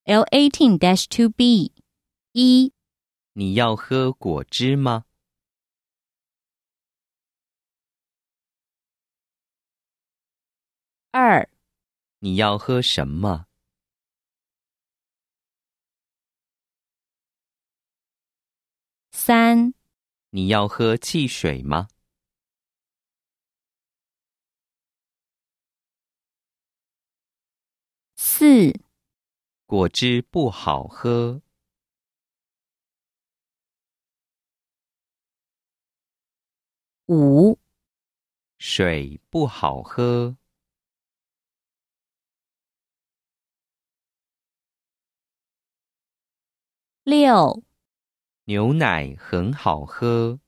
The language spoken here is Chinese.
L18-2B 1、 你要喝果汁吗？ 2、 你要喝什么？ 3、 你要喝汽水吗？ 4、 果汁不好喝。 5、 水不好喝。 6、 牛奶很好喝。